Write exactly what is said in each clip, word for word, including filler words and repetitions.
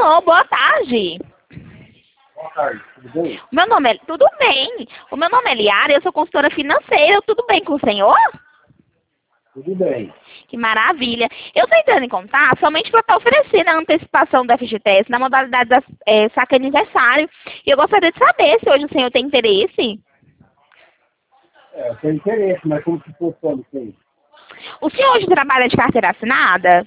Alô, boa tarde. Boa tarde, tudo bem? O meu nome é... Tudo bem. O meu nome é Liara, eu sou consultora financeira. Tudo bem com o senhor? Tudo bem. Que maravilha. Eu estou entrando em contato somente para estar oferecendo a antecipação do F G T S na modalidade da é, saque aniversário. E eu gostaria de saber se hoje o senhor tem interesse. É, eu tenho interesse, mas como que funciona isso aí? O senhor hoje trabalha de carteira assinada?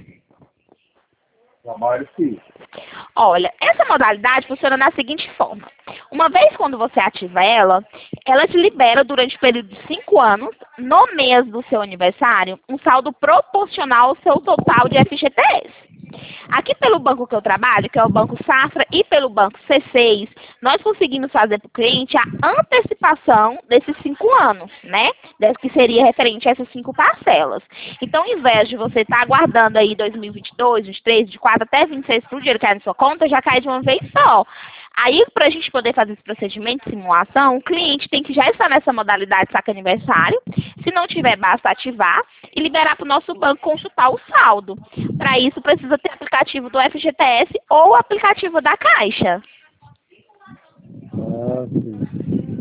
Trabalho sim. Olha, essa modalidade funciona da seguinte forma. Uma vez quando você ativa ela, ela te libera durante o período de cinco anos, no mês do seu aniversário, um saldo proporcional ao seu total de F G T S. Aqui pelo banco que eu trabalho, que é o Banco Safra, e pelo Banco C seis, nós conseguimos fazer para o cliente a antecipação desses cinco anos, né? Que seria referente a essas cinco parcelas. Então, ao invés de você estar aguardando aí dois mil e vinte e dois, vinte e três, vinte e quatro, até vinte e seis para o dinheiro cair na sua conta, já cai de uma vez só. Aí, para a gente poder fazer esse procedimento de simulação, o cliente tem que já estar nessa modalidade saque aniversário. Se não tiver, basta ativar e liberar para o nosso banco consultar o saldo. Para isso, precisa ter aplicativo do F G T S ou aplicativo da Caixa. Ah, sim.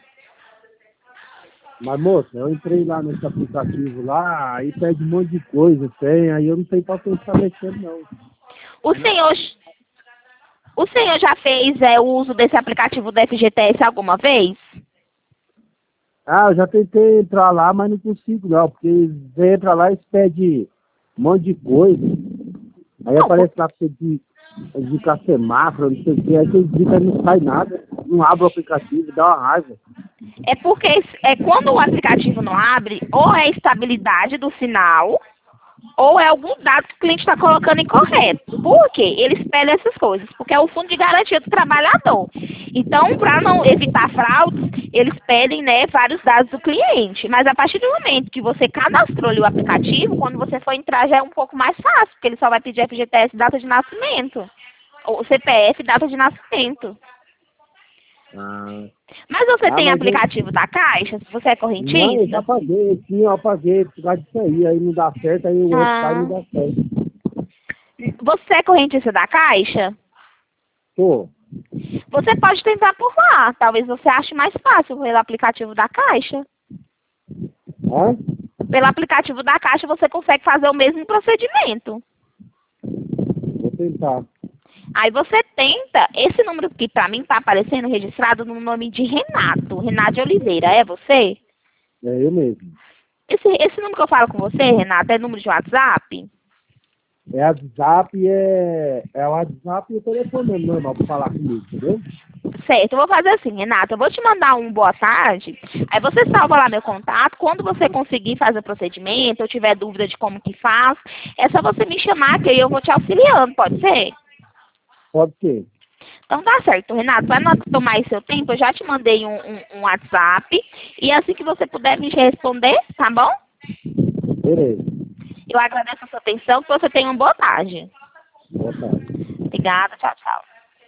Mas, moça, eu entrei lá nesse aplicativo lá, aí pede um monte de coisa, tem, aí eu não sei pra quem está mexendo, não. O senhor, o senhor já fez é, o uso desse aplicativo do F G T S alguma vez? Ah, eu já tentei entrar lá, mas não consigo, não, porque você entra lá e pede um monte de coisa. Aí Não, aparece lá pra você de, indicar semáforo, não sei o que, aí você indica e não sai nada, não abre o aplicativo, dá uma raiva. É porque é, quando o aplicativo não abre, ou é a estabilidade do sinal, ou é algum dado que o cliente está colocando incorreto. Por quê? Eles pedem essas coisas, porque é o fundo de garantia do trabalhador. Então, para não evitar fraudes, eles pedem, né, vários dados do cliente. Mas a partir do momento que você cadastrou ali o aplicativo, quando você for entrar já é um pouco mais fácil, porque ele só vai pedir F G T S data de nascimento, ou C P F data de nascimento. Ah, Mas você ah tem mas eu, aplicativo da Caixa? Você é não, eu já correntista? paguei, sim, eu paguei por causa disso aí, aí não dá certo, aí o outro pai não Ah. dá certo. Você é correntista da Caixa? Pô, Você pode tentar por lá. Talvez você ache mais fácil pelo aplicativo da Caixa. hã? Pelo aplicativo da Caixa você consegue fazer o mesmo procedimento. Vou tentar. Aí você tenta, esse número que pra mim tá aparecendo registrado no nome de Renato, Renato de Oliveira, é você? É eu mesmo. Esse, esse número que eu falo com você, Renato, é número de WhatsApp? É WhatsApp, é, é o WhatsApp e o telefone mesmo, normal, pra falar comigo, entendeu? Certo, eu vou fazer assim, Renata, eu vou te mandar um boa tarde, aí você salva lá meu contato, quando você conseguir fazer o procedimento, ou tiver dúvida de como que faz, é só você me chamar que aí eu vou te auxiliando, pode ser? Pode ser. Então tá certo, Renato, para não tomar esse seu tempo, eu já te mandei um, um, um WhatsApp, e assim que você puder me responder, tá bom? Beleza. Eu agradeço a sua atenção, que você tenha uma boa tarde. Boa tarde. Obrigada, tchau, tchau.